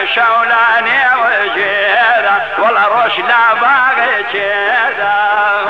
شولاني وجيدا والله روش لا باغي جيدا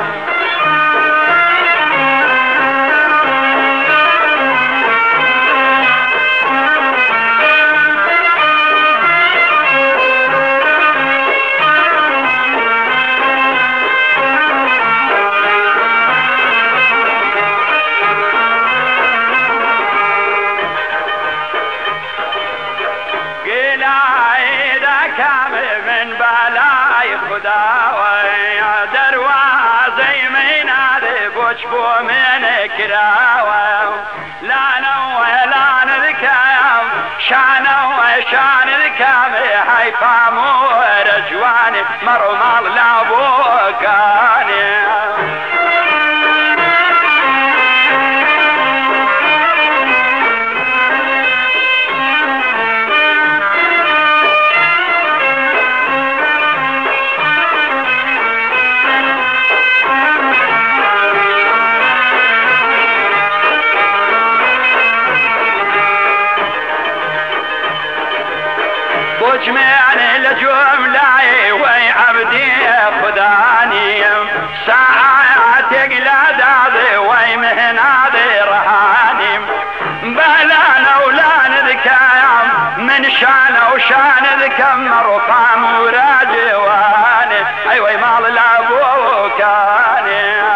من بلاي خداوي دروازي من هذا بوشبو من كراوي لا نوي لا نذكام شانوي شان ذكام هاي فامو رجواني مرمال لابوكاني بجمعني لجملة وي عبدي خداني ساعات يقلد هذي وي مهنادي رهاني بلا نولا نذكام من شان وشان ذكم مرفع مراجواني اي وي مال لابوكاني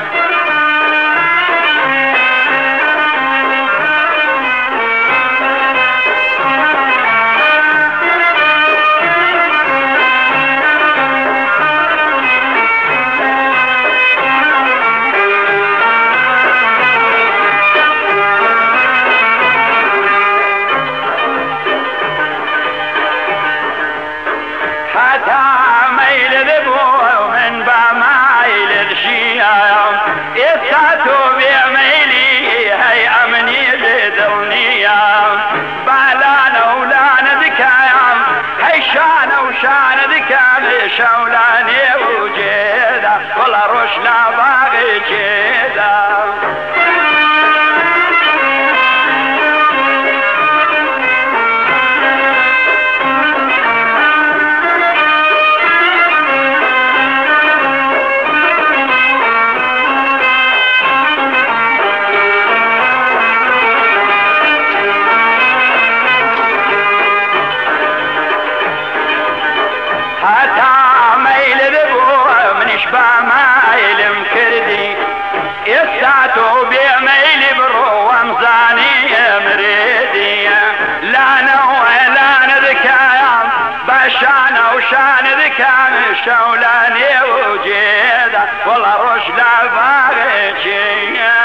يساتو بيميلي هي امني لدنيا بالانا ولا نذكام هي شان وشان ذكام شولاني وجيدا والله روش لا باغي جيدا يساتو بيميلي برو ومزاني مريدي لا نوى لا نذكام بشان وشان ذكام شولاني وجيدا والله روش لا باغي